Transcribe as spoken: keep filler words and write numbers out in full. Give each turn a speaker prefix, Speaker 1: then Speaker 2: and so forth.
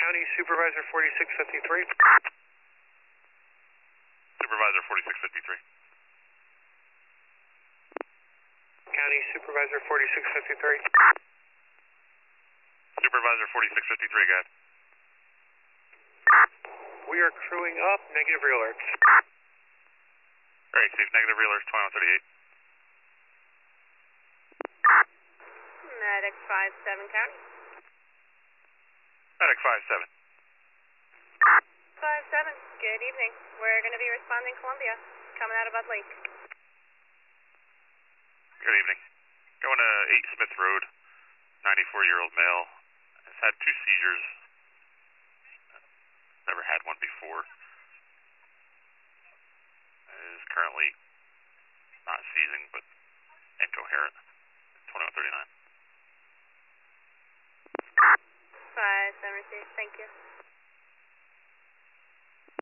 Speaker 1: County Supervisor forty-six fifty-three.
Speaker 2: Supervisor forty-six fifty-three.
Speaker 1: County Supervisor forty-six fifty-three.
Speaker 2: Supervisor forty-six fifty-three, go ahead.
Speaker 1: We are crewing up, negative real alerts.
Speaker 2: Alright, Steve, negative real alerts twenty-one thirty-eight.
Speaker 3: Medic five seven County.
Speaker 2: Medic five seven.
Speaker 3: five seven, good evening. We're going to be responding Columbia, coming out of Bud Lake.
Speaker 2: Good evening. Going to eight Smith Road, ninety-four-year-old male. Has had two seizures. Never had one before. Is currently not seizing, but incoherent. twenty-one thirty-nine.
Speaker 3: five seven received, thank you.